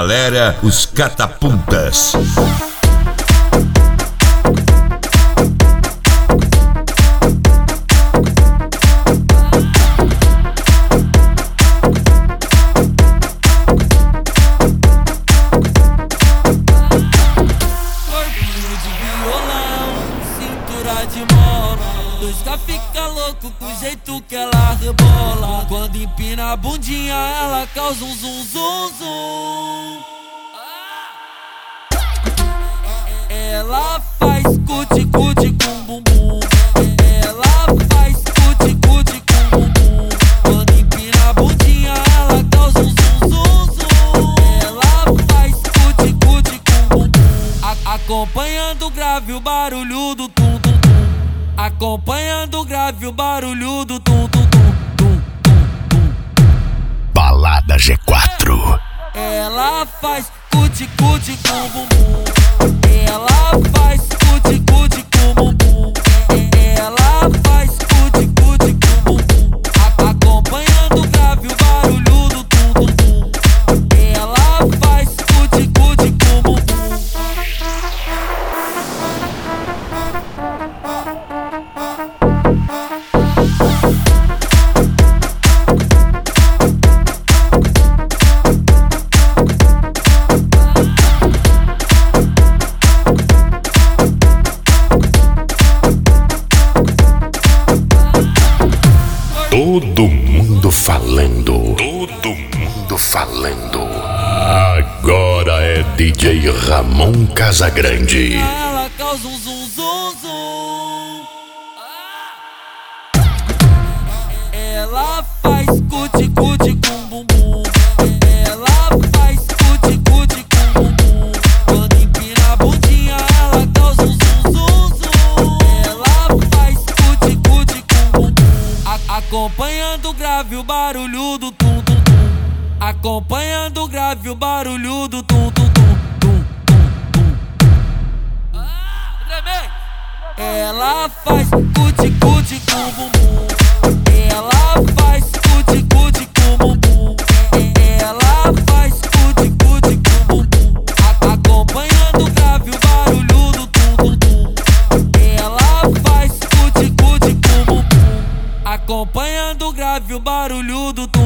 galera, os Catapultas. De mola, Lusca fica louco com o jeito que ela rebola. Quando empina a bundinha, ela causa um zum zum zum. Ela faz cuti-cuti com bumbum. Ela faz cuti-cuti com bumbum. Quando empina a bundinha, ela causa um zum zum zum. Ela faz cuti-cuti com bumbum. Acompanhando o grave o barulho do tum tum. Acompanhando o grave o barulho do tum tum tum tum tum. Balada G4. Ela faz cuti-cuti com bumbum. Ela faz cuti-cuti com bumbum. Ela faz cuti-cuti com bumbum. Acompanhando o grave o barulho do tum tum tum. Ela faz cuti-cuti com bumbum. Todo mundo falando. Todo mundo falando. Agora é DJ Ramon Casagrande. Ela causa um zum zum zum. Ela faz cuti-cuti com bumbum. Ela faz cuti-cuti com bumbum. Quando empina a bundinha, ela causa um zum zum zum. Ela faz cuti-cuti com bumbum. Acompanhando o grave o barulho do tum tum tum. Acompanhando o grave o barulho do tum tum tum tum tum. Ela faz cuti-cuti com bumbum. Ela faz cuti-cuti com bumbum. Ela faz cuti-cuti com bumbum. Acompanhando o grave o barulho do tum tum tum. Ela faz cuti-cuti com bumbum. Acompanhando o grave o barulho do